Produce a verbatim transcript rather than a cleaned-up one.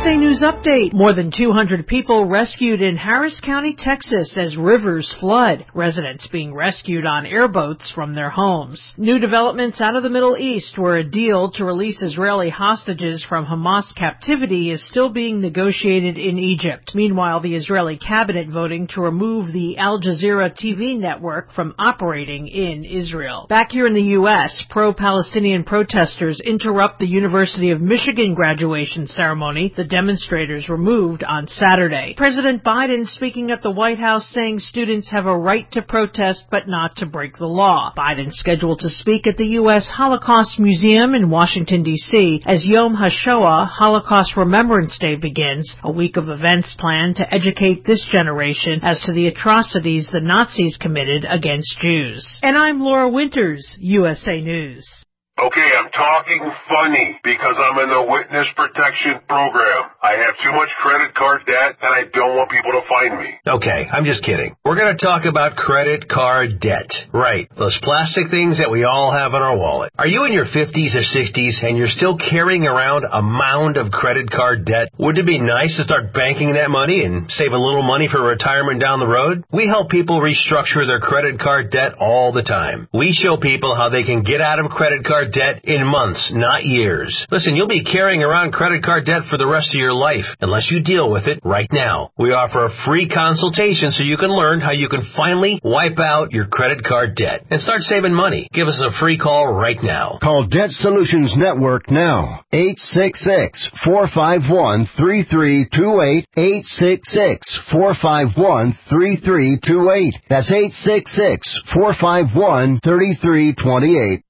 A News Update. More than two hundred people rescued in Harris County, Texas as rivers flood. Residents being rescued on airboats from their homes. New developments out of the Middle East, where a deal to release Israeli hostages from Hamas captivity is still being negotiated in Egypt. Meanwhile, the Israeli cabinet voting to remove the Al Jazeera T V network from operating in Israel. Back here in the U S, pro-Palestinian protesters interrupt the University of Michigan graduation ceremony. The demonstrators were moved on Saturday. President Biden speaking at the White House saying students have a right to protest but not to break the law. Biden scheduled to speak at the U S Holocaust Museum in Washington, D C as Yom HaShoah, Holocaust Remembrance Day, begins, a week of events planned to educate this generation as to the atrocities the Nazis committed against Jews. And I'm Laura Winters, U S A News. Okay, I'm talking funny because I'm in the witness protection program. I have too much credit card debt and I don't want people to find me. Okay, I'm just kidding. We're going to talk about credit card debt. Right, those plastic things that we all have in our wallet. Are you in your fifties or sixties and you're still carrying around a mound of credit card debt? Wouldn't it be nice to start banking that money and save a little money for retirement down the road? We help people restructure their credit card debt all the time. We show people how they can get out of credit card debt in months, not years. Listen, you'll be carrying around credit card debt for the rest of your life unless you deal with it right now. We offer a free consultation so you can learn how you can finally wipe out your credit card debt and start saving money. Give us a free call right now. Call Debt Solutions Network now. eight six six, four five one, three three two eight. eight six six, four five one, three three two eight. That's eight six six, four five one, three three two eight.